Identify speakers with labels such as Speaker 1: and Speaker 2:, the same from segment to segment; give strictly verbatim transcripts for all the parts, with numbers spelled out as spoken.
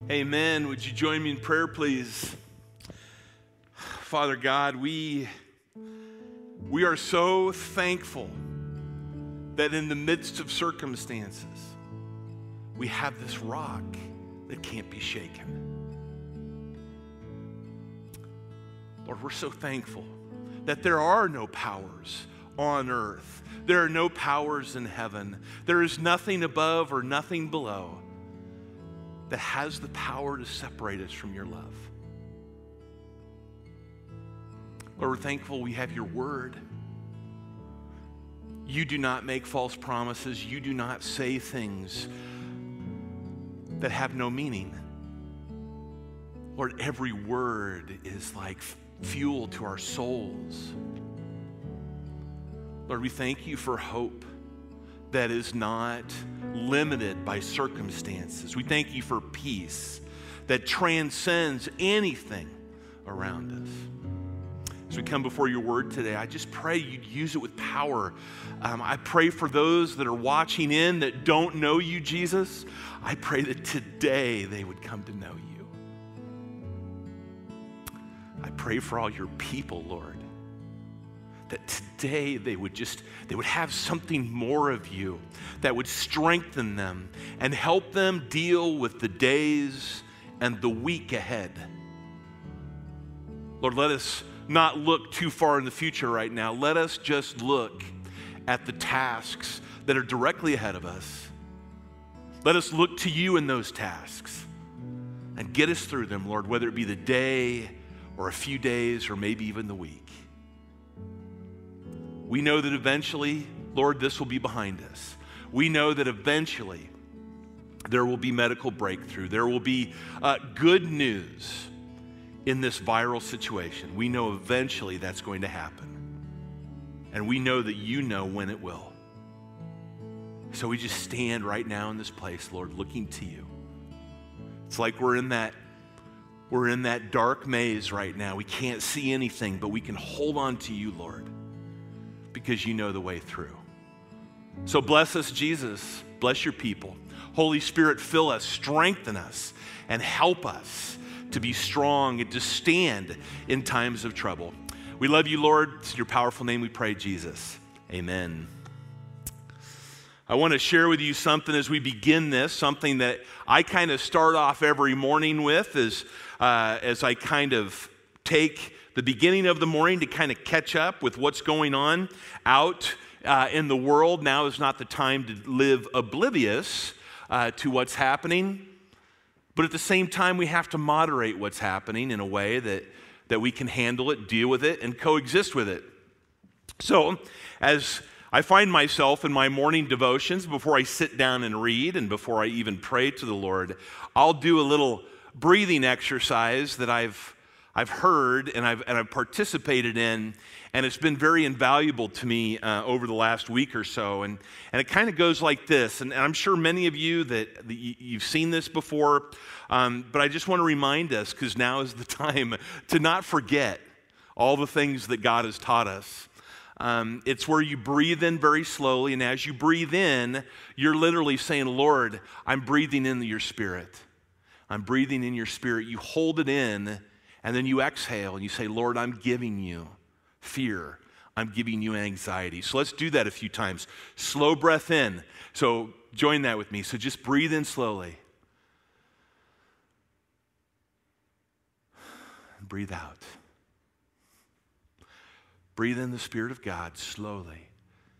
Speaker 1: Amen. Would you join me in prayer, please? Father God, we, we are so thankful that in the midst of circumstances, we have this rock that can't be shaken. Lord, we're so thankful that there are no powers on earth. There are no powers in heaven. There is nothing above or nothing below that has the power to separate us from your love. Lord, we're thankful we have your word. You do not make false promises. You do not say things that have no meaning. Lord, every word is like fuel to our souls. Lord, we thank you for hope that is not limited by circumstances. We thank you for peace that transcends anything around us. As we come before your word today, I just pray you'd use it with power. Um, I pray for those that are watching in that don't know you, Jesus. I pray that today they would come to know you. I pray for all your people, Lord, that today they would just, they would have something more of you that would strengthen them and help them deal with the days and the week ahead. Lord, let us not look too far in the future right now. Let us just look at the tasks that are directly ahead of us. Let us look to you in those tasks and get us through them, Lord, whether it be the day or a few days or maybe even the week. We know that eventually, Lord, this will be behind us. We know that eventually there will be medical breakthrough. There will be uh, good news in this viral situation. We know eventually that's going to happen. And we know that you know when it will. So we just stand right now in this place, Lord, looking to you. It's like we're in that, we're in that dark maze right now. We can't see anything, but we can hold on to you, Lord, because you know the way through. So bless us, Jesus. Bless your people. Holy Spirit, fill us, strengthen us, and help us to be strong and to stand in times of trouble. We love you, Lord. It's in your powerful name we pray, Jesus. Amen. I want to share with you something as we begin this, something that I kind of start off every morning with as, uh, as I kind of take the beginning of the morning to kind of catch up with what's going on out uh, in the world. Now is not the time to live oblivious uh, to what's happening, but at the same time, we have to moderate what's happening in a way that, that we can handle it, deal with it, and coexist with it. So, as I find myself in my morning devotions, before I sit down and read and before I even pray to the Lord, I'll do a little breathing exercise that I've I've heard and I've, and I've participated in, and it's been very invaluable to me uh, over the last week or so. And, and it kind of goes like this, and, and I'm sure many of you that, that you've seen this before, um, but I just want to remind us, because now is the time to not forget all the things that God has taught us. Um, it's where you breathe in very slowly, and as you breathe in, you're literally saying, Lord, I'm breathing into your spirit. I'm breathing in your spirit. You hold it in, and then you exhale and you say, Lord, I'm giving you fear. I'm giving you anxiety. So let's do that a few times. Slow breath in. So join that with me. So just breathe in slowly. Breathe out. Breathe in the Spirit of God slowly.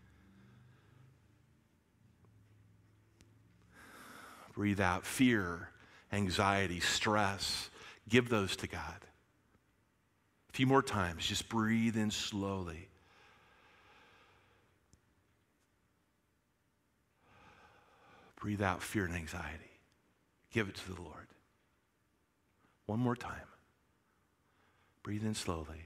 Speaker 1: Breathe out fear, anxiety, stress. Give those to God. A few more times. Just breathe in slowly. Breathe out fear and anxiety. Give it to the Lord. One more time. Breathe in slowly.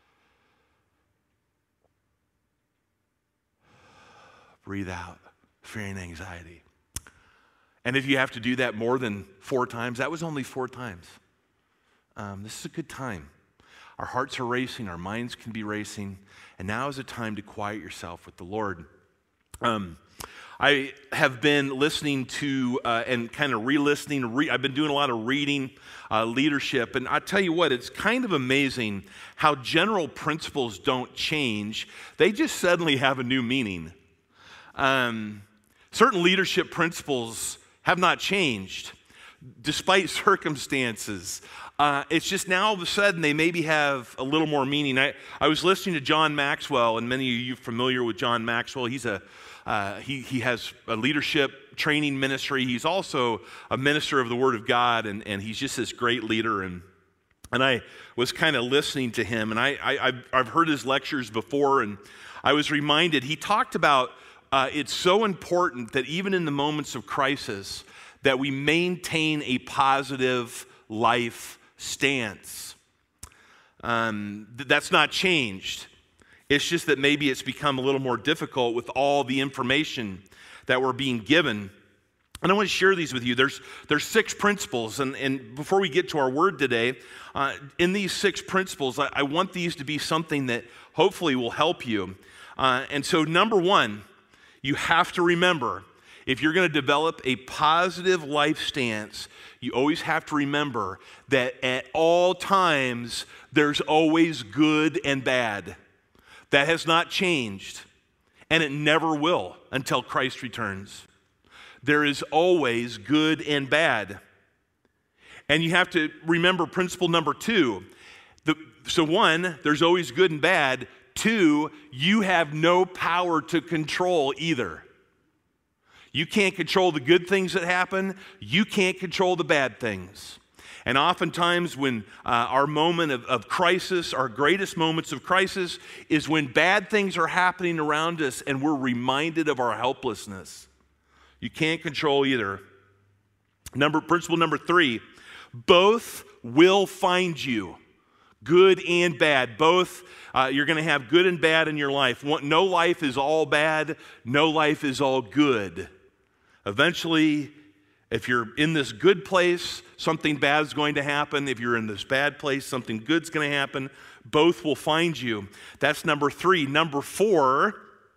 Speaker 1: Breathe out fear and anxiety. And if you have to do that more than four times, that was only four times. Um, this is a good time. Our hearts are racing, our minds can be racing, and now is a time to quiet yourself with the Lord. Um, I have been listening to uh, and kind of re-listening. Re- I've been doing a lot of reading uh, leadership, and I tell you what, it's kind of amazing how general principles don't change. They just suddenly have a new meaning. Um, certain leadership principles have not changed despite circumstances. Uh, it's just now all of a sudden they maybe have a little more meaning. I, I was listening to John Maxwell, and many of you are familiar with John Maxwell. He's a uh, he he has a leadership training ministry. He's also a minister of the Word of God, and, and he's just this great leader. And and I was kind of listening to him, and I, I I've, I've heard his lectures before, and I was reminded. He talked about uh, it's so important that even in the moments of crisis, that we maintain a positive life stance. Um, th- that's not changed. It's just that maybe it's become a little more difficult with all the information that we're being given. And I want to share these with you. There's, there's six principles, and, and before we get to our word today, uh, in these six principles, I, I want these to be something that hopefully will help you. Uh, and so number one, you have to remember, if you're going to develop a positive life stance, you always have to remember that at all times, there's always good and bad. That has not changed, and it never will until Christ returns. There is always good and bad. And you have to remember principle number two. The, so one, there's always good and bad. Two, you have no power to control either. You can't control the good things that happen. You can't control the bad things. And oftentimes when uh, our moment of, of crisis, our greatest moments of crisis, is when bad things are happening around us and we're reminded of our helplessness. You can't control either. Number, principle number three, both will find you. Good and bad. Both, uh, you're going to have good and bad in your life. No life is all bad. No life is all good. Eventually, if you're in this good place, something bad is going to happen. If you're in this bad place, something good's going to happen. Both will find you. That's number three. Number four,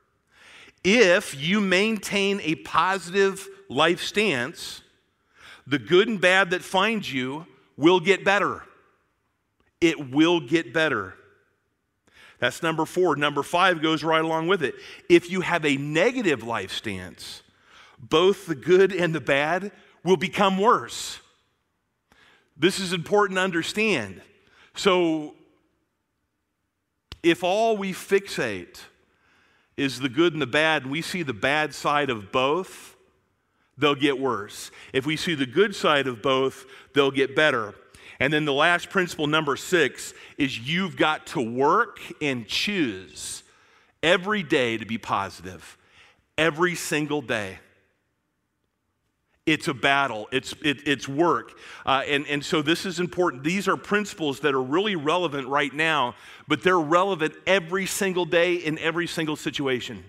Speaker 1: if you maintain a positive life stance, the good and bad that finds you will get better. It will get better. That's number four. Number five goes right along with it. If you have a negative life stance, both the good and the bad will become worse. This is important to understand. So, if all we fixate is the good and the bad, and we see the bad side of both, they'll get worse. If we see the good side of both, they'll get better. And then the last principle, number six, is you've got to work and choose every day to be positive. Every single day. It's a battle. It's it, it's work. Uh, and, and so this is important. These are principles that are really relevant right now, but they're relevant every single day in every single situation.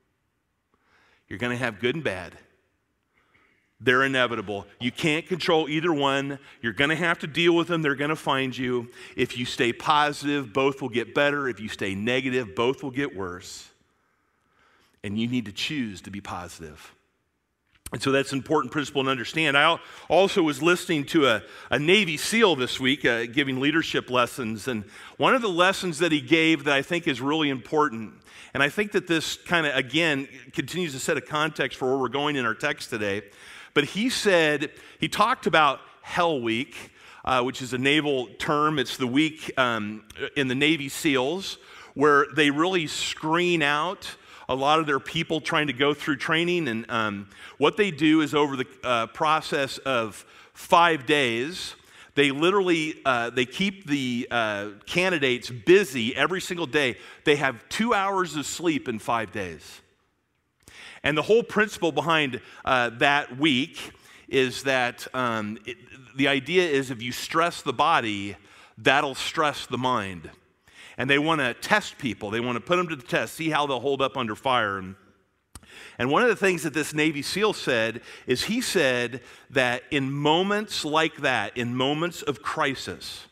Speaker 1: You're going to have good and bad. They're inevitable. You can't control either one. You're going to have to deal with them. They're going to find you. If you stay positive, both will get better. If you stay negative, both will get worse. And you need to choose to be positive. And so that's an important principle to understand. I also was listening to a, a Navy SEAL this week uh, giving leadership lessons. And one of the lessons that he gave that I think is really important, and I think that this kind of, again, continues to set a context for where we're going in our text today. But he said, he talked about Hell Week, uh, which is a naval term. It's the week um, in the Navy SEALs where they really screen out a lot of their people trying to go through training. And um, what they do is over the uh, process of five days, they literally, uh, they keep the uh, candidates busy every single day. They have two hours of sleep in five days. And the whole principle behind uh, that week is that um, it, the idea is if you stress the body, that'll stress the mind. And they want to test people. They want to put them to the test, see how they'll hold up under fire. And, and one of the things that this Navy SEAL said is he said that in moments like that, in moments of crisis,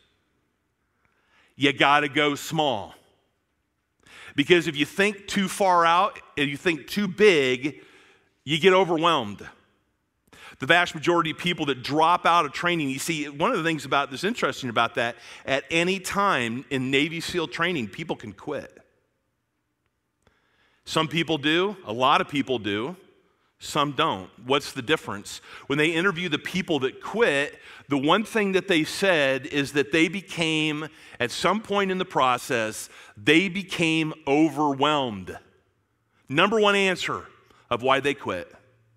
Speaker 1: you got to go small. Because if you think too far out, if you think too big, You get overwhelmed. The vast majority of people that drop out of training, you see, one of the things about this interesting about that, at any time in Navy SEAL training, people can quit. Some people do, a lot of people do, some don't. What's the difference? When they interview the people that quit, the one thing that they said is that they became, at some point in the process, they became overwhelmed. Number one answer of why they quit.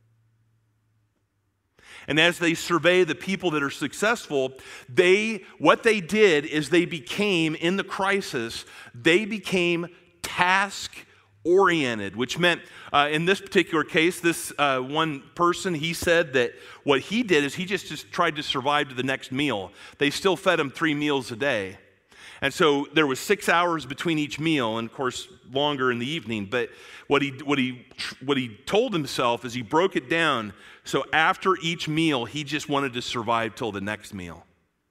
Speaker 1: And as they survey the people that are successful, they, what they did is they became, in the crisis, they became task-oriented, which meant, uh, in this particular case, this uh, one person, he said that what he did is he just, just tried to survive to the next meal. They still fed him three meals a day. And so there was six hours between each meal, and of course, longer in the evening. But what he, what he, what he told himself is he broke it down. So after each meal, he just wanted to survive till the next meal.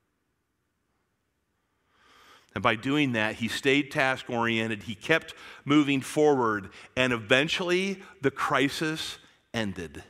Speaker 1: And by doing that, he stayed task-oriented. He kept moving forward. And eventually, the crisis ended.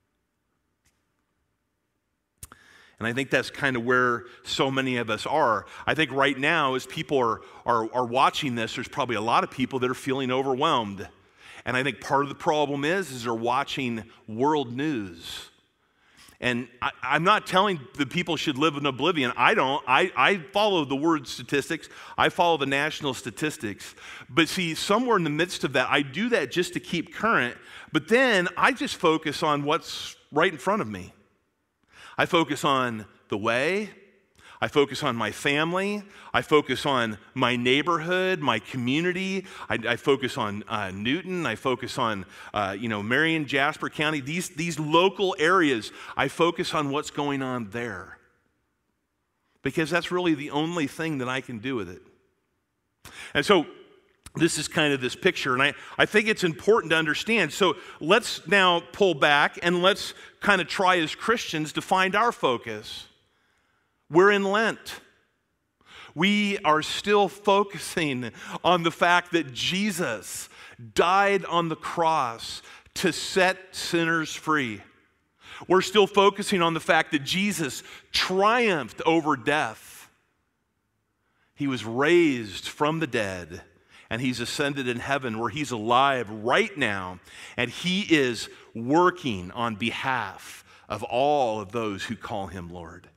Speaker 1: And I think that's kind of where so many of us are. I think right now, as people are, are, are watching this, there's probably a lot of people that are feeling overwhelmed. And I think part of the problem is, is they're watching world news. And I, I'm not telling the people should live in oblivion. I don't. I, I follow the word statistics. I follow the national statistics. But see, somewhere in the midst of that, I do that just to keep current. But then I just focus on what's right in front of me. I focus on the way, I focus on my family, I focus on my neighborhood, my community, I, I focus on uh, Newton, I focus on, uh, you know, Marion, Jasper County, these, these local areas, I focus on what's going on there. Because that's really the only thing that I can do with it. And so, this is kind of this picture, and I, I think it's important to understand. So let's now pull back and let's kind of try as Christians to find our focus. We're in Lent. We are still focusing on the fact that Jesus died on the cross to set sinners free. We're still focusing on the fact that Jesus triumphed over death. He was raised from the dead. And he's ascended in heaven where he's alive right now. And he is working on behalf of all of those who call him Lord.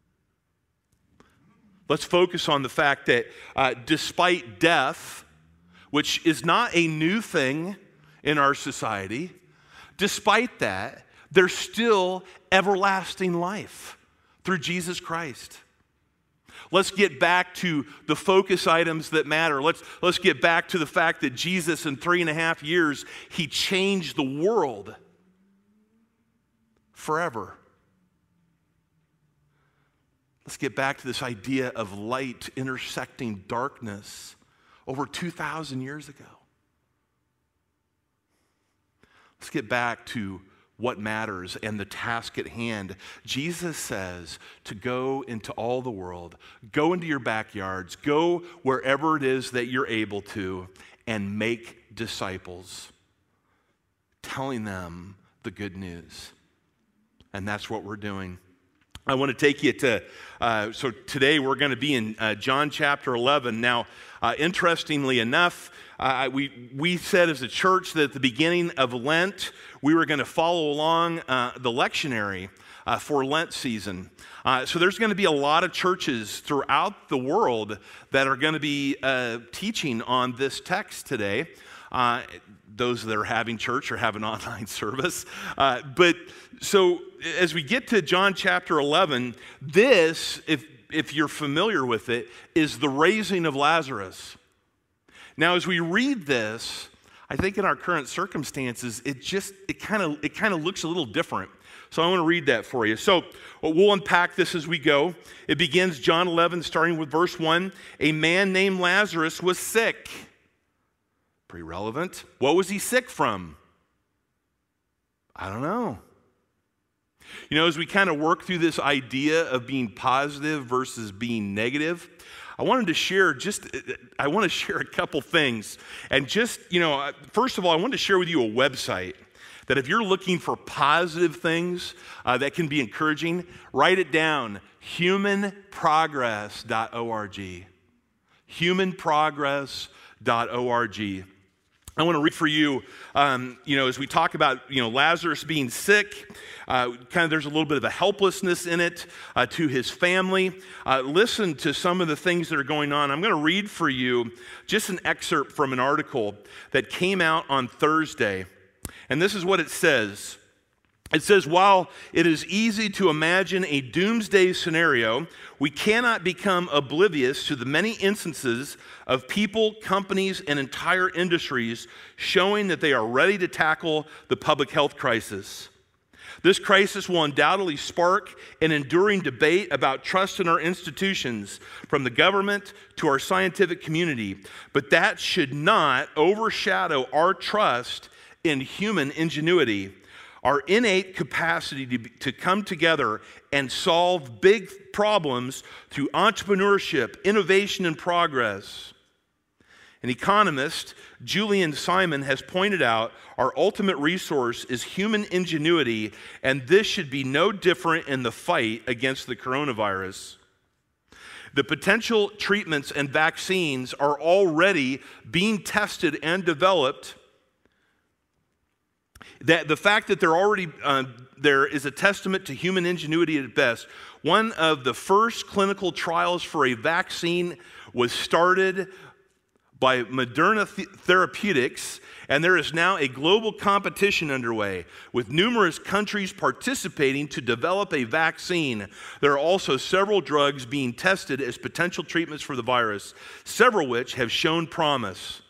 Speaker 1: Let's focus on the fact that uh, despite death, which is not a new thing in our society, despite that, there's still everlasting life through Jesus Christ. Let's get back to the focus items that matter. Let's, let's get back to the fact that Jesus, in three and a half years, he changed the world forever. Let's get back to this idea of light intersecting darkness over two thousand years ago. Let's get back to what matters and the task at hand. Jesus says to go into all the world, go into your backyards, go wherever it is that you're able to, and make disciples, telling them the good news. And that's what we're doing. I want to take you to, uh, so today we're going to be in uh, John chapter eleven. Now, uh, interestingly enough, uh, we, we said as a church that at the beginning of Lent, we were going to follow along uh, the lectionary uh, for Lent season. Uh, so there's going to be a lot of churches throughout the world that are going to be uh, teaching on this text today. Uh, those that are having church or have an online service. Uh, but so as we get to John chapter eleven, this, if, if you're familiar with it, is the raising of Lazarus. Now, as we read this, I think in our current circumstances, it just, it kind of it kind of looks a little different. So I want to read that for you. So we'll unpack this as we go. It begins John eleven, starting with verse one. A man named Lazarus was sick. Pretty relevant. What was he sick from? I don't know. You know, as we kind of work through this idea of being positive versus being negative, I wanted to share just, I want to share a couple things. And just, you know, first of all, I wanted to share with you a website that if you're looking for positive things uh, that can be encouraging, write it down, human progress dot org. human progress dot org. I want to read for you, um, you know, as we talk about, you know, Lazarus being sick, uh, kind of there's a little bit of a helplessness in it uh, to his family. Uh, listen to some of the things that are going on. I'm going to read for you just an excerpt from an article that came out on Thursday. And this is what it says. It says, while it is easy to imagine a doomsday scenario, we cannot become oblivious to the many instances of people, companies, and entire industries showing that they are ready to tackle the public health crisis. This crisis will undoubtedly spark an enduring debate about trust in our institutions, from the government to our scientific community, but that should not overshadow our trust in human ingenuity. Our innate capacity to, to come together and solve big problems through entrepreneurship, innovation, and progress. An economist, Julian Simon, has pointed out our ultimate resource is human ingenuity, and this should be no different in the fight against the coronavirus. The potential treatments and vaccines are already being tested and developed. That the fact that they're already uh, there is a testament to human ingenuity at best. One of the first clinical trials for a vaccine was started by Moderna Th- Therapeutics, and there is now a global competition underway with numerous countries participating to develop a vaccine. There are also several drugs being tested as potential treatments for the virus, several which have shown promise.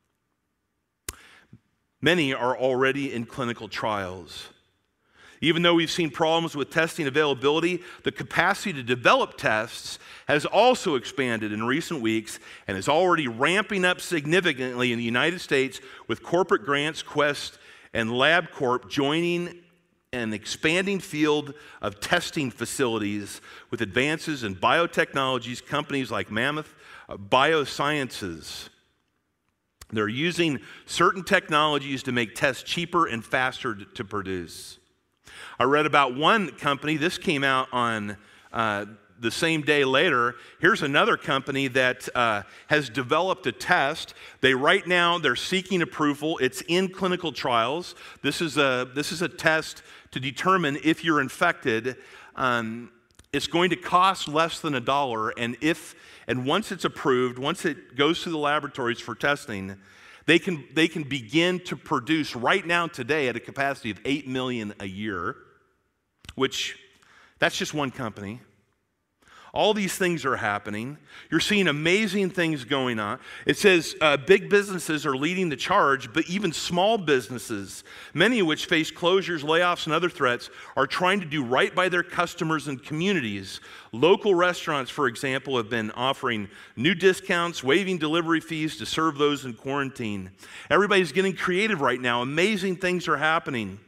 Speaker 1: Many are already in clinical trials. Even though we've seen problems with testing availability, the capacity to develop tests has also expanded in recent weeks and is already ramping up significantly in the United States, with corporate grants, Quest, and LabCorp joining an expanding field of testing facilities with advances in biotechnologies, companies like Mammoth Biosciences. They're using certain technologies to make tests cheaper and faster to produce. I read about one company, this came out on uh, the same day later. Here's another company that uh, has developed a test. They right now, they're seeking approval. It's in clinical trials. This is a, this is a test to determine if you're infected. Um, it's going to cost less than a dollar, and if And once it's approved, once it goes to the laboratories for testing, they can, they can begin to produce right now today at a capacity of eight million a year, which that's just one company. All these things are happening. You're seeing amazing things going on. It says uh, big businesses are leading the charge, but even small businesses, many of which face closures, layoffs, and other threats, are trying to do right by their customers and communities. Local restaurants, for example, have been offering new discounts, waiving delivery fees to serve those in quarantine. Everybody's getting creative right now. Amazing things are happening.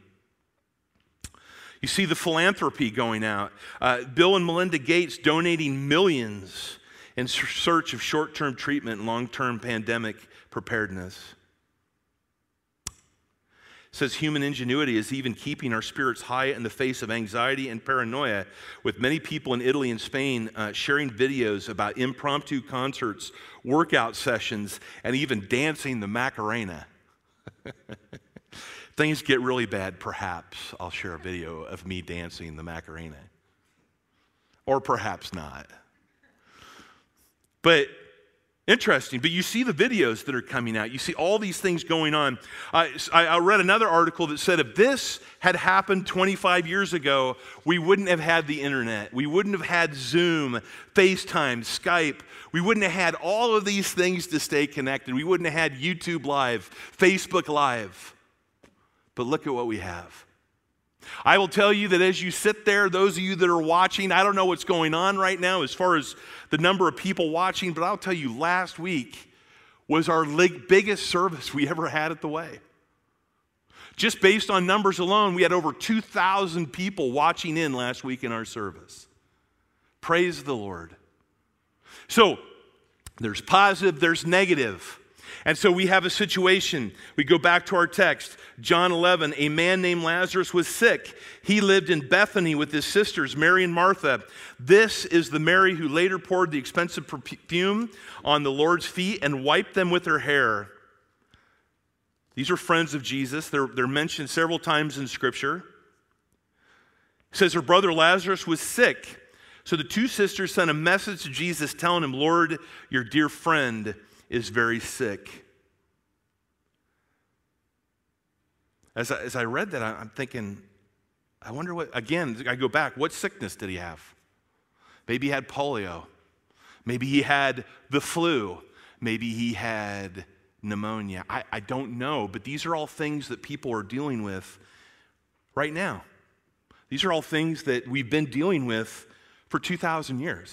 Speaker 1: You see the philanthropy going out. Uh, Bill and Melinda Gates donating millions in search of short-term treatment and long-term pandemic preparedness. It says human ingenuity is even keeping our spirits high in the face of anxiety and paranoia, with many people in Italy and Spain uh, sharing videos about impromptu concerts, workout sessions, and even dancing the Macarena. Things get really bad, perhaps I'll share a video of me dancing the Macarena. Or perhaps not. But interesting. But you see the videos that are coming out. You see all these things going on. Uh, I, I read another article that said if this had happened twenty-five years ago, we wouldn't have had the internet. We wouldn't have had Zoom, FaceTime, Skype. We wouldn't have had all of these things to stay connected. We wouldn't have had YouTube Live, Facebook Live. But look at what we have. I will tell you that as you sit there, those of you that are watching, I don't know what's going on right now as far as the number of people watching, but I'll tell you, last week was our biggest service we ever had at the Way. Just based on numbers alone, we had over two thousand people watching in last week in our service. Praise the Lord. So, there's positive, there's negative. And so we have a situation. We go back to our text, John eleven. A man named Lazarus was sick. He lived in Bethany with his sisters, Mary and Martha. This is the Mary who later poured the expensive perfume on the Lord's feet and wiped them with her hair. These are friends of Jesus. They're, they're mentioned several times in Scripture. It says her brother Lazarus was sick. So the two sisters sent a message to Jesus telling him, Lord, your dear friend is very sick. As I, as I read that, I'm thinking, I wonder what, again, I go back, what sickness did he have? Maybe he had polio. Maybe he had the flu. Maybe he had pneumonia. I, I don't know, but these are all things that people are dealing with right now. These are all things that we've been dealing with for two thousand years.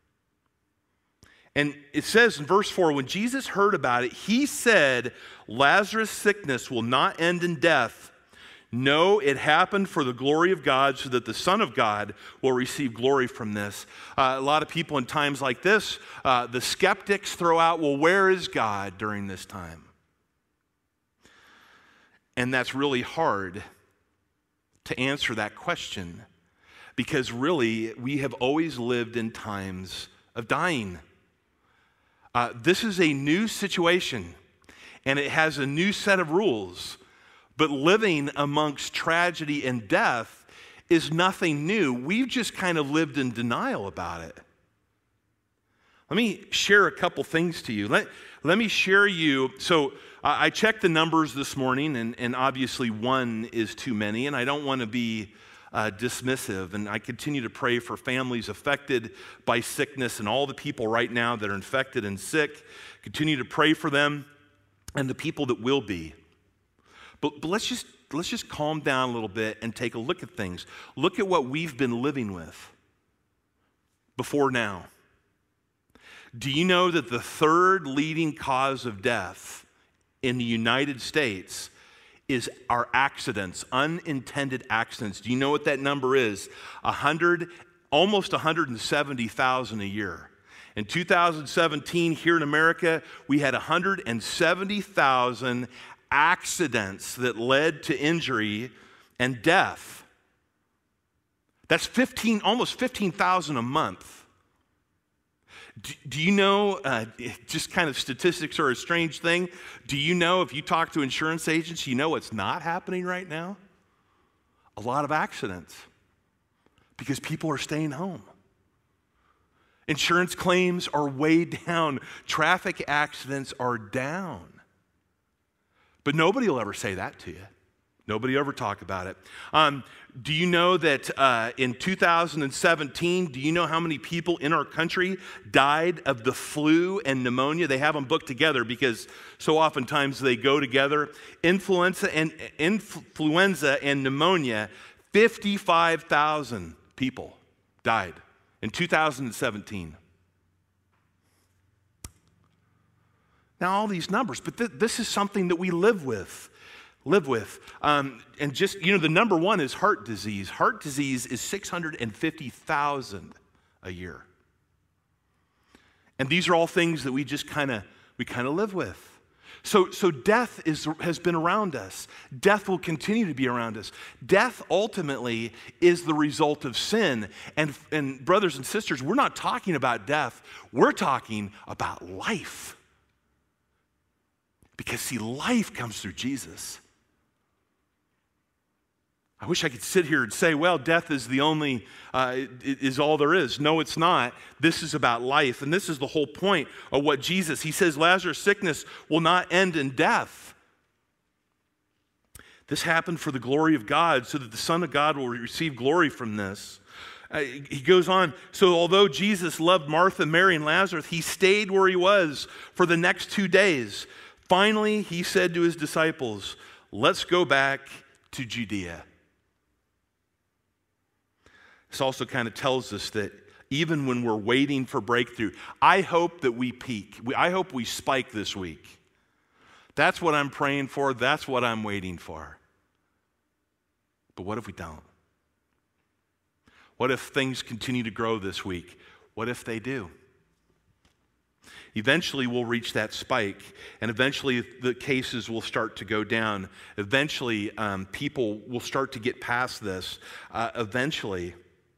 Speaker 1: And it says in verse four, when Jesus heard about it, he said, Lazarus' sickness will not end in death. No, it happened for the glory of God, so that the Son of God will receive glory from this. Uh, a lot of people in times like this, uh, the skeptics throw out, well, where is God during this time? And that's really hard to answer that question, because really, we have always lived in times of dying. Uh, this is a new situation, and it has a new set of rules. But living amongst tragedy and death is nothing new. We've just kind of lived in denial about it. Let me share a couple things to you. Let, let me share you. So uh, I checked the numbers this morning, and, and obviously one is too many, and I don't want to be Uh, dismissive, and I continue to pray for families affected by sickness and all the people right now that are infected and sick. Continue to pray for them and the people that will be. But, but let's just let's just calm down a little bit and take a look at things. Look at what we've been living with before now. Do you know that the third leading cause of death in the United States is our accidents, unintended accidents? Do you know what that number is? A hundred, almost one hundred seventy thousand a year. In two thousand seventeen, here in America, we had one hundred seventy thousand accidents that led to injury and death. That's fifteen, almost fifteen thousand a month. Do, do you know, uh, just kind of statistics are a strange thing. Do you know, if you talk to insurance agents, you know what's not happening right now? A lot of accidents, because people are staying home. Insurance claims are way down. Traffic accidents are down. But nobody will ever say that to you. Nobody ever talk about it. Um, do you know that uh, in two thousand seventeen, do you know how many people in our country died of the flu and pneumonia? They have them booked together because so oftentimes they go together. Influenza and influenza and pneumonia, fifty-five thousand people died in two thousand seventeen. Now, all these numbers, but th- this is something that we live with. live with. Um, and just, you know, the number one is heart disease. Heart disease is six hundred fifty thousand a year. And these are all things that we just kind of, we kind of live with. So, so death is, has been around us. Death will continue to be around us. Death ultimately is the result of sin. And, and brothers and sisters, we're not talking about death. We're talking about life. Because see, life comes through Jesus. I wish I could sit here and say, well, death is the only, uh, is all there is. No, it's not. This is about life. And this is the whole point of what Jesus, he says, Lazarus' sickness will not end in death. This happened for the glory of God, so that the Son of God will receive glory from this. Uh, he goes on, so although Jesus loved Martha, Mary, and Lazarus, he stayed where he was for the next two days. Finally, he said to his disciples, let's go back to Judea. This also kind of tells us that even when we're waiting for breakthrough, I hope that we peak. I hope we spike this week. That's what I'm praying for. That's what I'm waiting for. But what if we don't? What if things continue to grow this week? What if they do? Eventually, we'll reach that spike, and eventually the cases will start to go down. Eventually, um, people will start to get past this. Uh, eventually.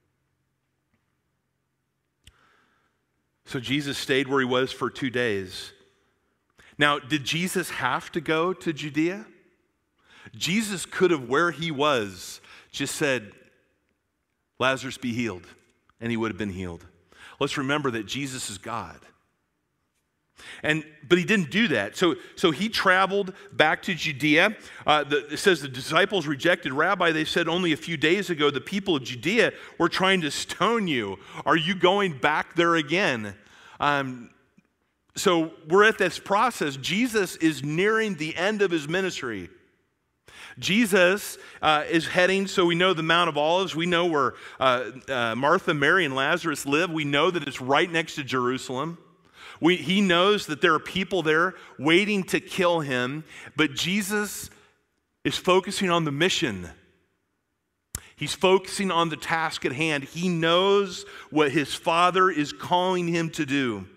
Speaker 1: So Jesus stayed where he was for two days. Now, did Jesus have to go to Judea? Jesus could have, where he was, just said, Lazarus be healed, and he would have been healed. Let's remember that Jesus is God. And but he didn't do that. So, so he traveled back to Judea. Uh, the, it says the disciples rejected Rabbi. They said only a few days ago the people of Judea were trying to stone you. Are you going back there again? Um, so we're at this process. Jesus is nearing the end of his ministry. Jesus uh, is heading, so we know the Mount of Olives. We know where uh, uh, Martha, Mary, and Lazarus live. We know that it's right next to Jerusalem. We, he knows that there are people there waiting to kill him, but Jesus is focusing on the mission. He's focusing on the task at hand. He knows what his Father is calling him to do.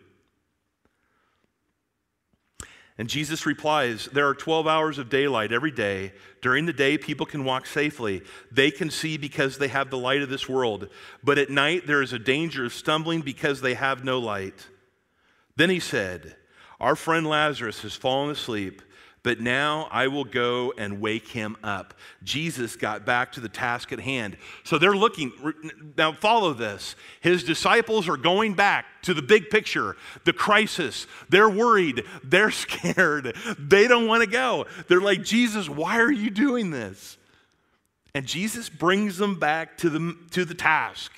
Speaker 1: And Jesus replies, there are twelve hours of daylight every day. During the day, people can walk safely. They can see because they have the light of this world. But at night, there is a danger of stumbling because they have no light. Then he said, our friend Lazarus has fallen asleep, but now I will go and wake him up. Jesus got back to the task at hand. So they're looking, now follow this. His disciples are going back to the big picture, the crisis. They're worried, they're scared, they don't want to go. They're like, Jesus, why are you doing this? And Jesus brings them back to the, to the task.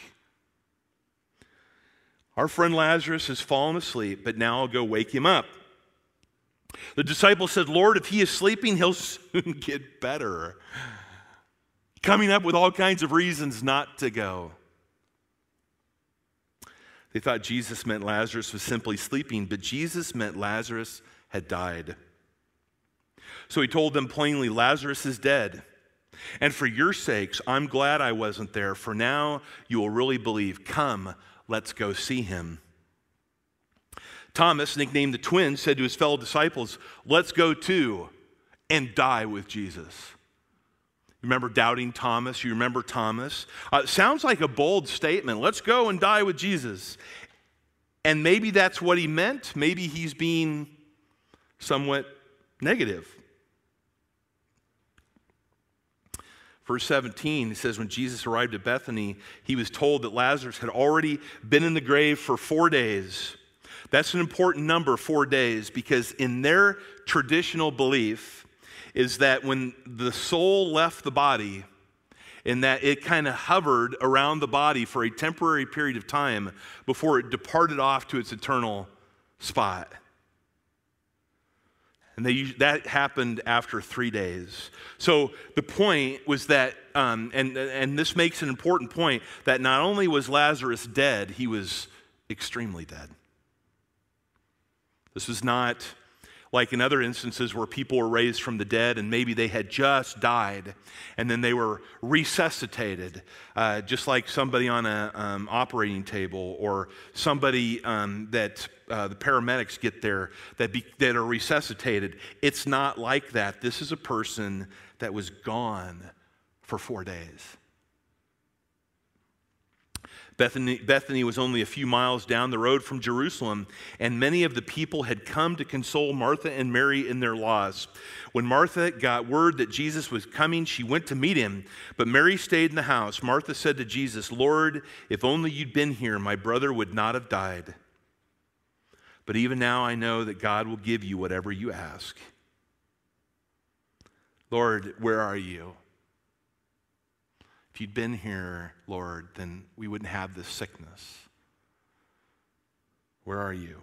Speaker 1: Our friend Lazarus has fallen asleep, but now I'll go wake him up. The disciples said, Lord, if he is sleeping, he'll soon get better. Coming up with all kinds of reasons not to go. They thought Jesus meant Lazarus was simply sleeping, but Jesus meant Lazarus had died. So he told them plainly, Lazarus is dead. And for your sakes, I'm glad I wasn't there, for now you will really believe. Come, let's go see him. Thomas, nicknamed the twin, said to his fellow disciples, let's go too and die with Jesus. Remember doubting Thomas? You remember Thomas? Uh, sounds like a bold statement. Let's go and die with Jesus. And maybe that's what he meant. Maybe he's being somewhat negative. Verse seventeen, it says, when Jesus arrived at Bethany, he was told that Lazarus had already been in the grave for four days. That's an important number, four days, because in their traditional belief is that when the soul left the body, in that it kind of hovered around the body for a temporary period of time before it departed off to its eternal spot. And they, that happened after three days. So the point was that, um, and, and this makes an important point, that not only was Lazarus dead, he was extremely dead. This was not like in other instances where people were raised from the dead and maybe they had just died and then they were resuscitated, uh, just like somebody on an um, operating table or somebody um, that uh, the paramedics get there that, be, that are resuscitated. It's not like that. This is a person that was gone for four days. Bethany, Bethany was only a few miles down the road from Jerusalem, and many of the people had come to console Martha and Mary in their loss. When Martha got word that Jesus was coming, she went to meet him, but Mary stayed in the house. Martha said to Jesus, Lord, if only you'd been here, my brother would not have died. But even now I know that God will give you whatever you ask. Lord, where are you? If you'd been here, Lord, then we wouldn't have this sickness. Where are you?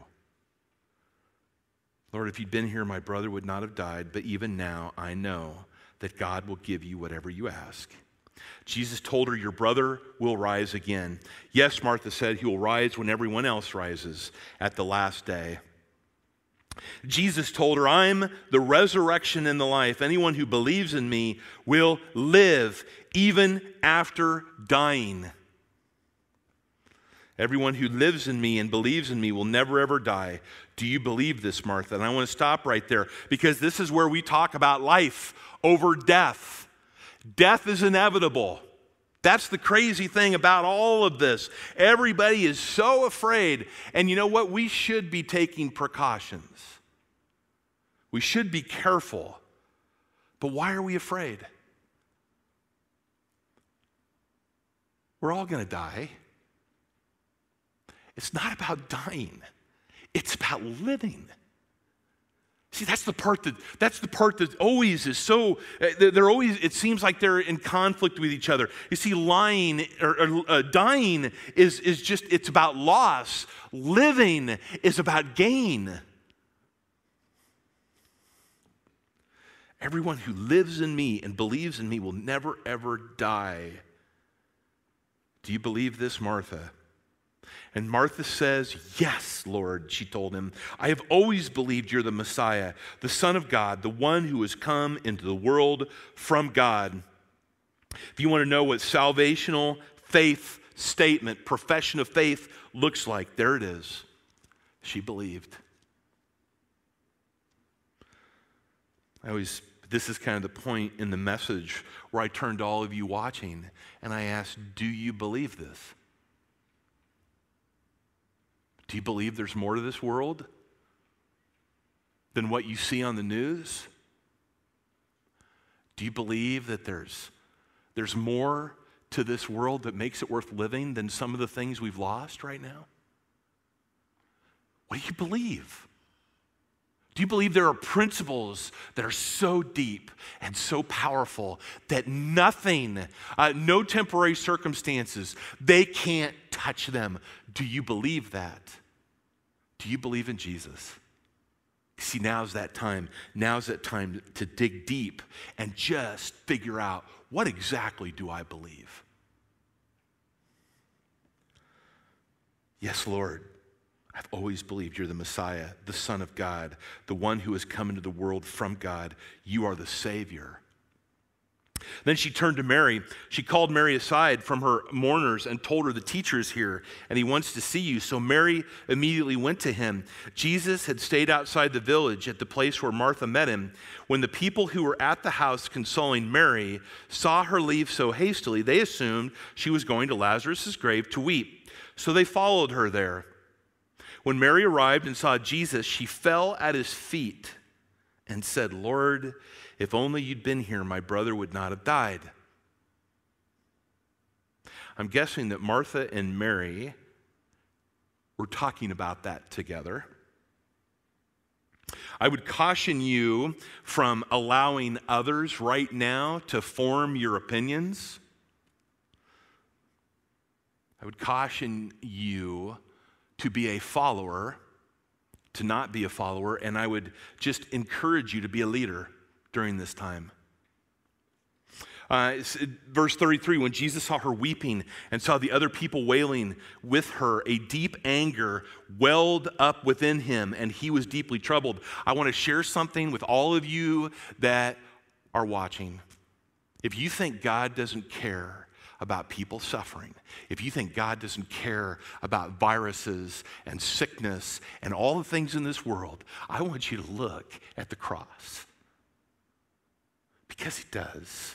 Speaker 1: Lord, if you'd been here, my brother would not have died, but even now I know that God will give you whatever you ask. Jesus told her, your brother will rise again. Yes, Martha said, he will rise when everyone else rises at the last day. Jesus told her, I'm the resurrection and the life. Anyone who believes in me will live even after dying. Everyone who lives in me and believes in me will never, ever die. Do you believe this, Martha? And I want to stop right there because this is where we talk about life over death. Death is inevitable. That's the crazy thing about all of this. Everybody is so afraid. And you know what? We should be taking precautions. We should be careful. But why are we afraid? We're all going to die. It's not about dying. It's about living. See, that's the part that that's the part that always is so. They're always. It seems like they're in conflict with each other. You see, lying or, or uh, dying is is just. It's about loss. Living is about gain. Everyone who lives in me and believes in me will never ever die. Do you believe this, Martha? And Martha says, yes, Lord, she told him. I have always believed you're the Messiah, the Son of God, the one who has come into the world from God. If you want to know what salvational faith statement, profession of faith looks like, there it is. She believed. I always, this is kind of the point in the message where I turned to all of you watching and I asked, do you believe this? Do you believe there's more to this world than what you see on the news? Do you believe that there's, there's more to this world that makes it worth living than some of the things we've lost right now? What do you believe? Do you believe there are principles that are so deep and so powerful that nothing, uh, no temporary circumstances, they can't touch them? Do you believe that? Do you believe in Jesus? See, now's that time. Now's that time to dig deep and just figure out, what exactly do I believe? Yes, Lord. I've always believed you're the Messiah, the Son of God, the one who has come into the world from God. You are the Savior. Then she turned to Mary. She called Mary aside from her mourners and told her, the teacher is here and he wants to see you. So Mary immediately went to him. Jesus had stayed outside the village at the place where Martha met him. When the people who were at the house consoling Mary saw her leave so hastily, they assumed she was going to Lazarus' grave to weep. So they followed her there. When Mary arrived and saw Jesus, she fell at his feet and said, Lord, if only you'd been here, my brother would not have died. I'm guessing that Martha and Mary were talking about that together. I would caution you from allowing others right now to form your opinions. I would caution you to be a follower, to not be a follower, and I would just encourage you to be a leader during this time. Uh, verse thirty-three, when Jesus saw her weeping and saw the other people wailing with her, a deep anger welled up within him, and he was deeply troubled. I want to share something with all of you that are watching. If you think God doesn't care about people suffering, if you think God doesn't care about viruses and sickness and all the things in this world, I want you to look at the cross. Because he does.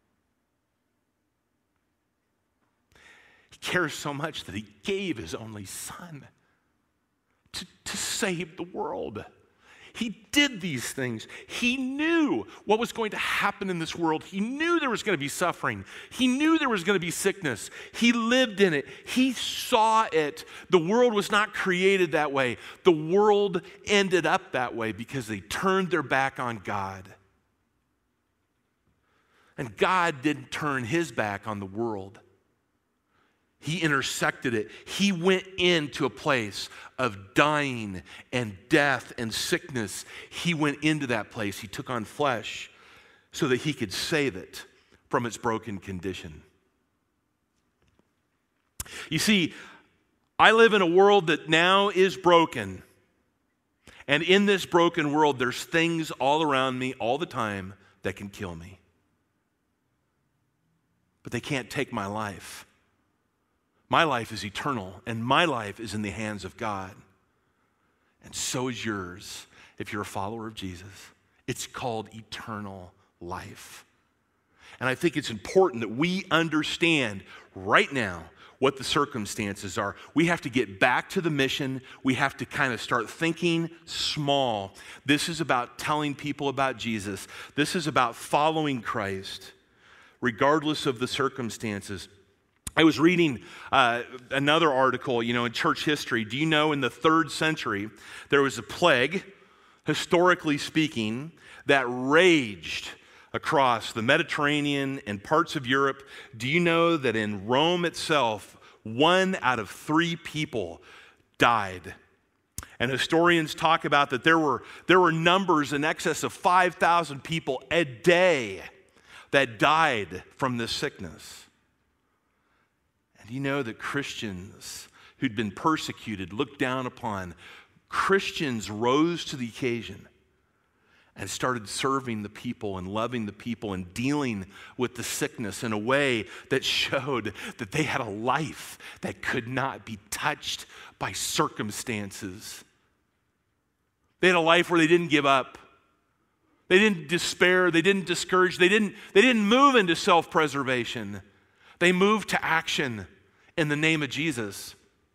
Speaker 1: He cares so much that he gave his only son to, to save the world. He did these things. He knew what was going to happen in this world. He knew there was going to be suffering. He knew there was going to be sickness. He lived in it. He saw it. The world was not created that way. The world ended up that way because they turned their back on God. And God didn't turn his back on the world. He intersected it. He went into a place of dying and death and sickness. He went into that place. He took on flesh so that he could save it from its broken condition. You see, I live in a world that now is broken. And in this broken world, there's things all around me all the time that can kill me. But they can't take my life. My life is eternal, and my life is in the hands of God. And so is yours if you're a follower of Jesus. It's called eternal life. And I think it's important that we understand right now what the circumstances are. We have to get back to the mission. We have to kind of start thinking small. This is about telling people about Jesus. This is about following Christ, regardless of the circumstances. I was reading uh, another article, you know, in church history. Do you know in the third century, there was a plague, historically speaking, that raged across the Mediterranean and parts of Europe? Do you know that in Rome itself, one out of three people died? And historians talk about that there were, there were numbers in excess of five thousand people a day that died from this sickness. And you know that Christians who'd been persecuted, looked down upon, Christians rose to the occasion and started serving the people and loving the people and dealing with the sickness in a way that showed that they had a life that could not be touched by circumstances. They had a life where they didn't give up. They didn't despair. They didn't discourage. They didn't, they didn't move into self-preservation. They moved to action in the name of Jesus.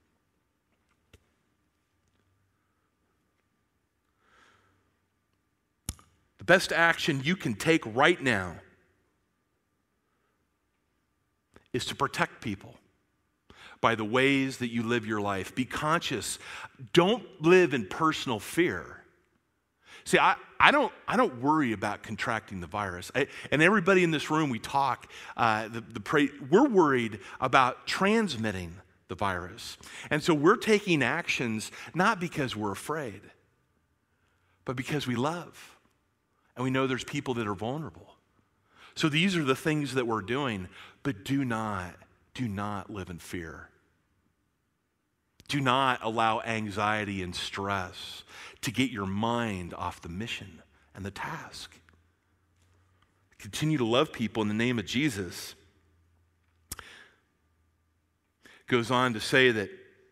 Speaker 1: The best action you can take right now is to protect people by the ways that you live your life. Be conscious. Don't live in personal fear. See, I, I don't I don't worry about contracting the virus. I, and everybody in this room, we talk, uh, the, the pray, we're worried about transmitting the virus. And so we're taking actions not because we're afraid, but because we love. And we know there's people that are vulnerable. So these are the things that we're doing, but do not, do not live in fear. Do not allow anxiety and stress to get your mind off the mission and the task. Continue to love people in the name of Jesus. Goes on to say that,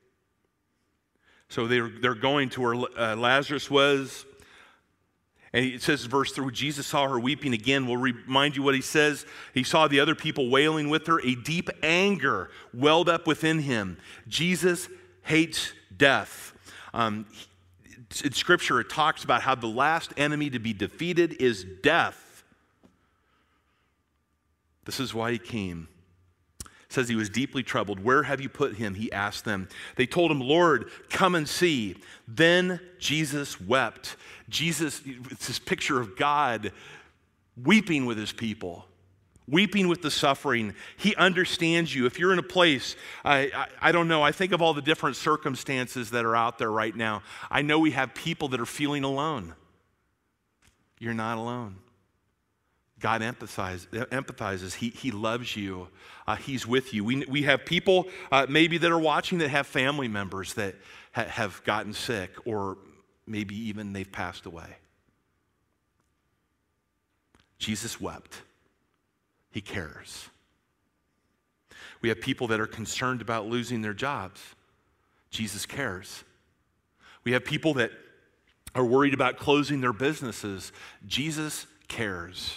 Speaker 1: so they're, they're going to where uh, Lazarus was. And it says in verse three, Jesus saw her weeping again. We'll remind you what he says. He saw the other people wailing with her. A deep anger welled up within him. Jesus hates death. Um, in Scripture, it talks about how the last enemy to be defeated is death. This is why he came. It says he was deeply troubled. Where have you put him? He asked them. They told him, Lord, come and see. Then Jesus wept. Jesus, it's this picture of God weeping with his people, weeping with the suffering. He understands you. If you're in a place, I, I, I don't know, I think of all the different circumstances that are out there right now. I know we have people that are feeling alone. You're not alone. God empathize, empathizes. He, he loves you. Uh, he's with you. We, we have people uh, maybe that are watching that have family members that ha- have gotten sick, or maybe even they've passed away. Jesus wept. He cares. We have people that are concerned about losing their jobs. Jesus cares. We have people that are worried about closing their businesses. Jesus cares.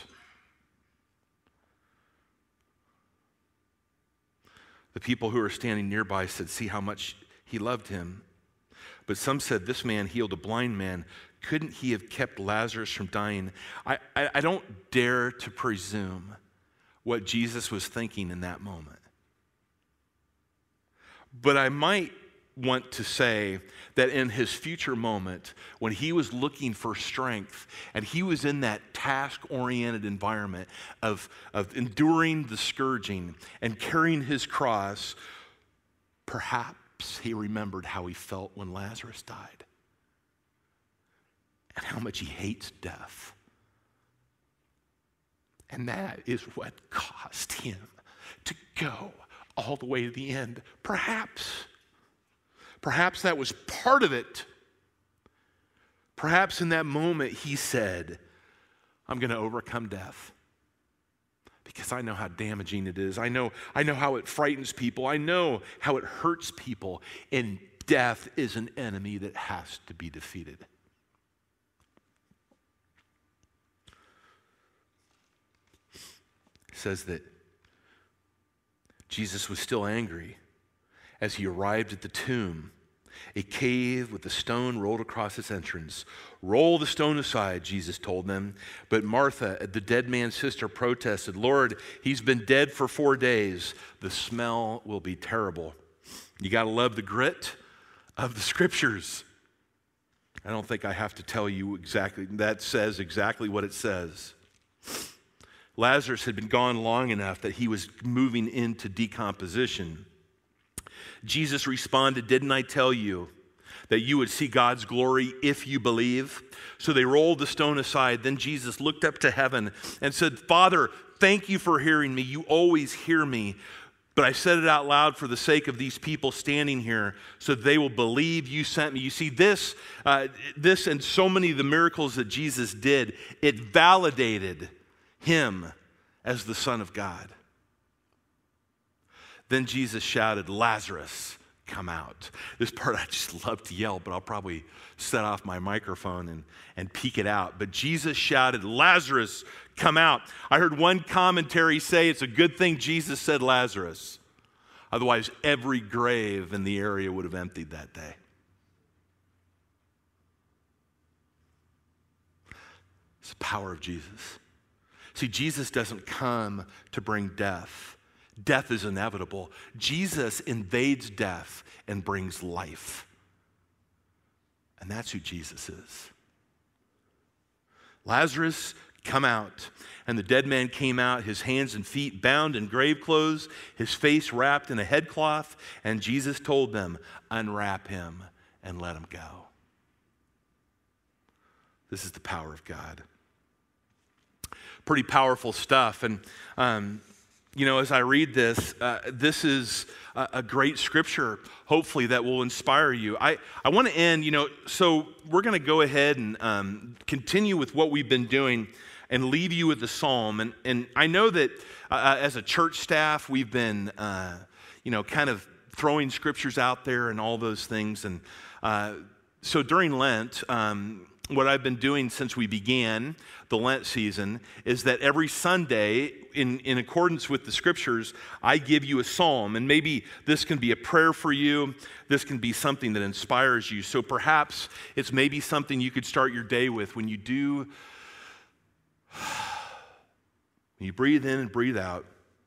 Speaker 1: The people who were standing nearby said, see how much he loved him. But some said, this man healed a blind man. Couldn't he have kept Lazarus from dying? I, I, I don't dare to presume what Jesus was thinking in that moment. But I might want to say that in his future moment, when he was looking for strength and he was in that task-oriented environment of, of enduring the scourging and carrying his cross, perhaps he remembered how he felt when Lazarus died and how much he hates death. And that is what caused him to go all the way to the end. Perhaps, perhaps that was part of it. Perhaps in that moment he said, I'm going to overcome death because I know how damaging it is. I know, I know how it frightens people. I know how it hurts people. And death is an enemy that has to be defeated. It says that Jesus was still angry as he arrived at the tomb. A cave with a stone rolled across its entrance. Roll the stone aside, Jesus told them. But Martha, the dead man's sister, protested, Lord, he's been dead for four days. The smell will be terrible. You got to love the grit of the scriptures. I don't think I have to tell you exactly. That says exactly what it says. Lazarus had been gone long enough that he was moving into decomposition. Jesus responded, didn't I tell you that you would see God's glory if you believe? So they rolled the stone aside. Then Jesus looked up to heaven and said, Father, thank you for hearing me. You always hear me. But I said it out loud for the sake of these people standing here so they will believe you sent me. You see, this, uh, this and so many of the miracles that Jesus did, it validated him as the Son of God. Then Jesus shouted, Lazarus, come out. This part I just love to yell, but I'll probably set off my microphone and, and peek it out. But Jesus shouted, Lazarus, come out. I heard one commentary say it's a good thing Jesus said Lazarus. Otherwise, every grave in the area would have emptied that day. It's the power of Jesus. See, Jesus doesn't come to bring death. Death is inevitable. Jesus invades death and brings life. And that's who Jesus is. Lazarus, come out. And the dead man came out, his hands and feet bound in grave clothes, his face wrapped in a headcloth. And Jesus told them, unwrap him and let him go. This is the power of God. Pretty powerful stuff. And, um, you know, as I read this, uh, this is a, a great scripture, hopefully, that will inspire you. I, I want to end, you know, so we're going to go ahead and um, continue with what we've been doing and leave you with the psalm. And, and I know that uh, as a church staff, we've been, uh, you know, kind of throwing scriptures out there and all those things. And uh, so during Lent, um, what I've been doing since we began the Lent season is that every Sunday, in, in accordance with the scriptures, I give you a psalm. And maybe this can be a prayer for you. This can be something that inspires you. So perhaps it's maybe something you could start your day with when you do, when you breathe in and breathe out.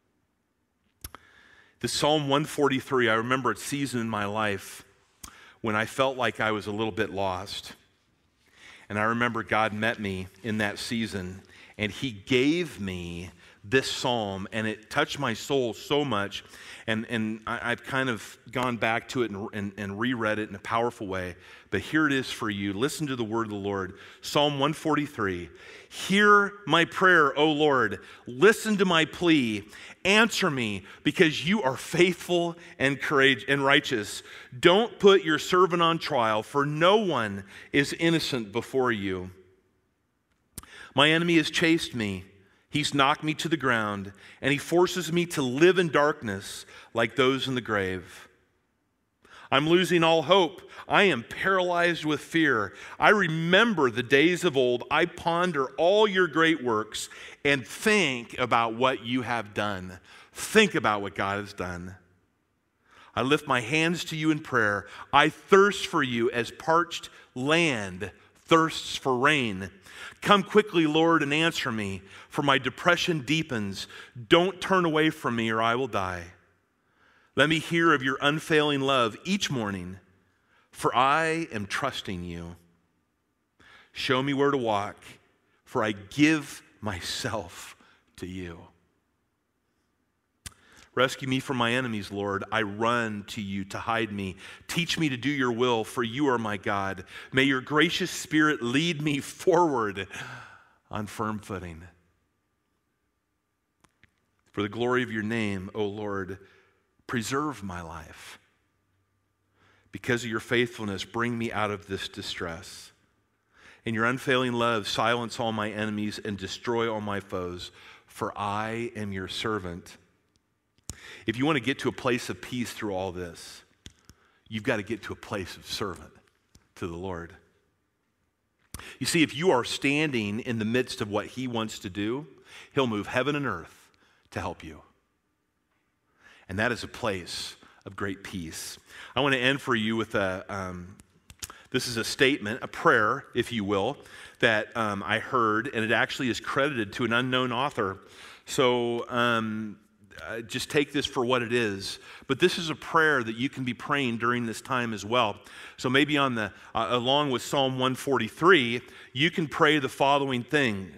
Speaker 1: The Psalm one forty-three, I remember a season in my life when I felt like I was a little bit lost. And I remember God met me in that season, and he gave me this psalm, and it touched my soul so much. And, and I, I've kind of gone back to it and, and, and reread it in a powerful way. But here it is for you. Listen to the word of the Lord. Psalm one forty-three. Hear my prayer, O Lord. Listen to my plea. Answer me, because you are faithful and courageous and righteous. Don't put your servant on trial, for no one is innocent before you. My enemy has chased me. He's knocked me to the ground, and he forces me to live in darkness like those in the grave. I'm losing all hope. I am paralyzed with fear. I remember the days of old. I ponder all your great works and think about what you have done. Think about what God has done. I lift my hands to you in prayer. I thirst for you as parched land thirsts for rain. Come quickly, Lord, and answer me, for my depression deepens. Don't turn away from me, or I will die. Let me hear of your unfailing love each morning, for I am trusting you. Show me where to walk, for I give myself to you. Rescue me from my enemies, Lord. I run to you to hide me. Teach me to do your will, for you are my God. May your gracious Spirit lead me forward on firm footing. For the glory of your name, O Lord, preserve my life. Because of your faithfulness, bring me out of this distress. In your unfailing love, silence all my enemies and destroy all my foes. for I am your servant. If you want to get to a place of peace through all this, you've got to get to a place of servant to the Lord. You see, if you are standing in the midst of what he wants to do, he'll move heaven and earth to help you. And that is a place of great peace. I want to end for you with a, um, this is a statement, a prayer, if you will, that um, I heard, and it actually is credited to an unknown author. So um, uh, just take this for what it is. But this is a prayer that you can be praying during this time as well. So maybe on the, uh, along with Psalm one forty-three, you can pray the following thing.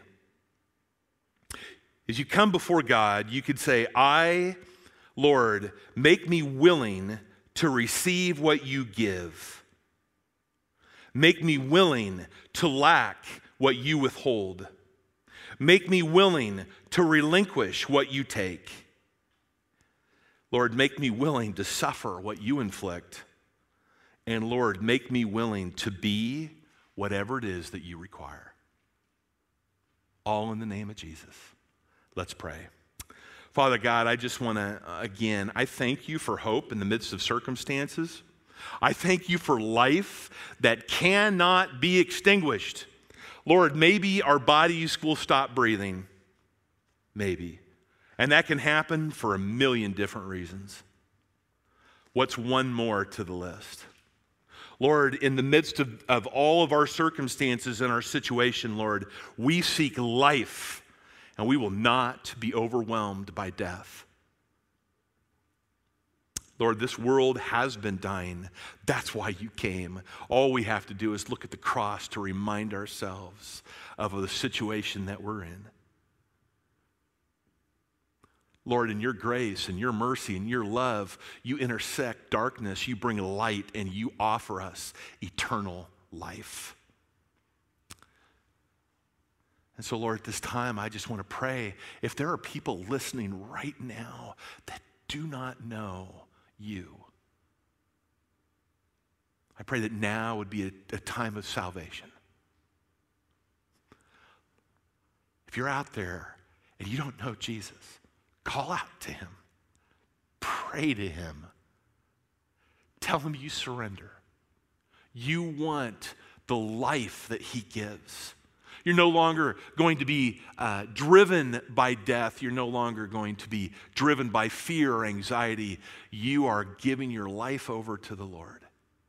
Speaker 1: As you come before God, you could say, I, Lord, make me willing to receive what you give. Make me willing to lack what you withhold. Make me willing to relinquish what you take. Lord, make me willing to suffer what you inflict. And Lord, make me willing to be whatever it is that you require. All in the name of Jesus. Let's pray. Father God, I just want to, uh, again, I thank you for hope in the midst of circumstances. I thank you for life that cannot be extinguished. Lord, maybe our bodies will stop breathing. Maybe. And that can happen for a million different reasons. What's one more to the list? Lord, in the midst of, of all of our circumstances and our situation, Lord, we seek life, and we will not be overwhelmed by death. Lord, this world has been dying. That's why you came. All we have to do is look at the cross to remind ourselves of the situation that we're in. Lord, in your grace and your mercy and your love, you intersect darkness, you bring light, and you offer us eternal life. And so, Lord, at this time, I just want to pray, if there are people listening right now that do not know you, I pray that now would be a, a time of salvation. If you're out there and you don't know Jesus, call out to him. Pray to him. Tell him you surrender. You want the life that he gives. You're no longer going to be uh, driven by death. You're no longer going to be driven by fear or anxiety. You are giving your life over to the Lord.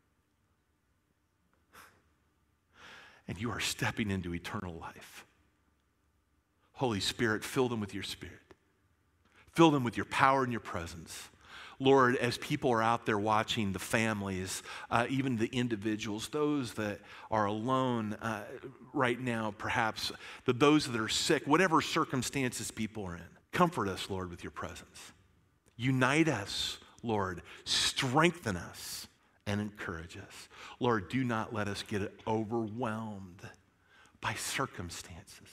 Speaker 1: And you are stepping into eternal life. Holy Spirit, fill them with your Spirit. Fill them with your power and your presence. Lord, as people are out there watching, the families, uh, even the individuals, those that are alone uh, right now, perhaps, the, those that are sick, whatever circumstances people are in, comfort us, Lord, with your presence. Unite us, Lord. Strengthen us and encourage us. Lord, do not let us get overwhelmed by circumstances.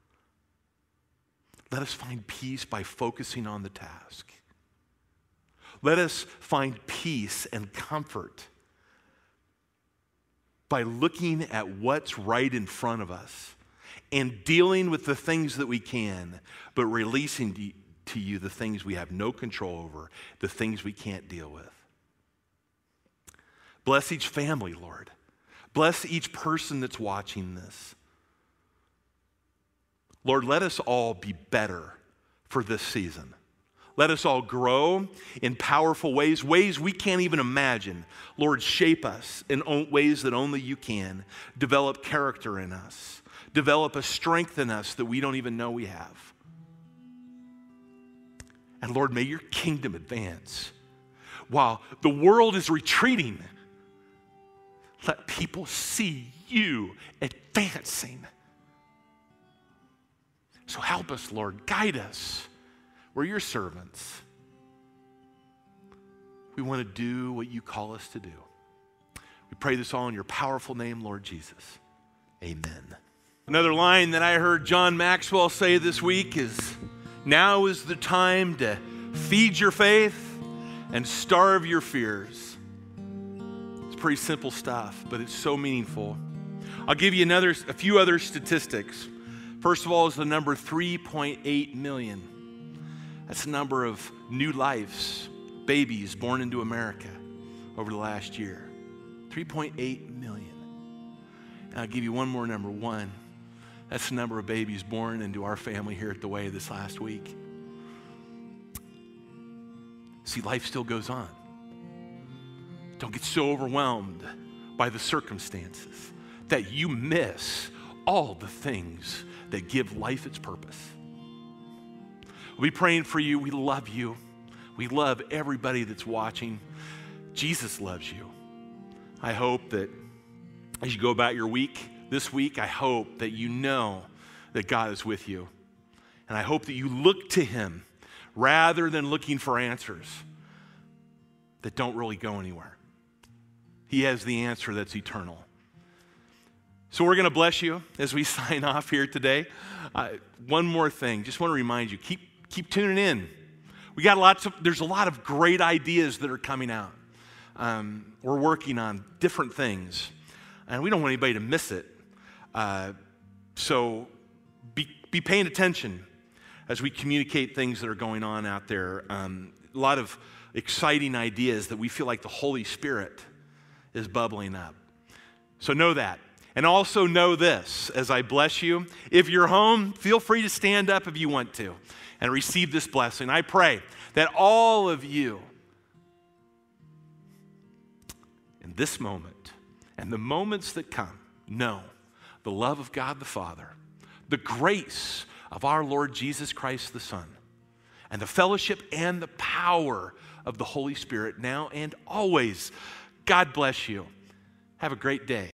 Speaker 1: Let us find peace by focusing on the task. Let us find peace and comfort by looking at what's right in front of us and dealing with the things that we can, but releasing to you the things we have no control over, the things we can't deal with. Bless each family, Lord. Bless each person that's watching this. Lord, let us all be better for this season. Let us all grow in powerful ways, ways we can't even imagine. Lord, shape us in ways that only you can. Develop character in us. Develop a strength in us that we don't even know we have. And Lord, may your kingdom advance. While the world is retreating, let people see you advancing. So help us, Lord. Guide us. We're your servants. We want to do what you call us to do. We pray this all in your powerful name, Lord Jesus. Amen. Another line that I heard John Maxwell say this week is, now is the time to feed your faith and starve your fears. It's pretty simple stuff, but it's so meaningful. I'll give you another, a few other statistics. First of all is the number three point eight million. That's the number of new lives, babies born into America over the last year. three point eight million. And I'll give you one more number, one. That's the number of babies born into our family here at The Way this last week. See, life still goes on. Don't get so overwhelmed by the circumstances that you miss all the things that give life its purpose. We'll be praying for you. We love you. We love everybody that's watching. Jesus loves you. I hope that as you go about your week, this week, I hope that you know that God is with you. And I hope that you look to him rather than looking for answers that don't really go anywhere. He has the answer that's eternal. So we're going to bless you as we sign off here today. Uh, one more thing, just want to remind you, keep keep tuning in. We got lots of, there's a lot of great ideas that are coming out. Um, we're working on different things, and we don't want anybody to miss it. Uh, so be, be paying attention as we communicate things that are going on out there. Um, a lot of exciting ideas that we feel like the Holy Spirit is bubbling up. So know that. And also know this, as I bless you, if you're home, feel free to stand up if you want to and receive this blessing. I pray that all of you in this moment and the moments that come know the love of God the Father, the grace of our Lord Jesus Christ the Son, and the fellowship and the power of the Holy Spirit now and always. God bless you. Have a great day.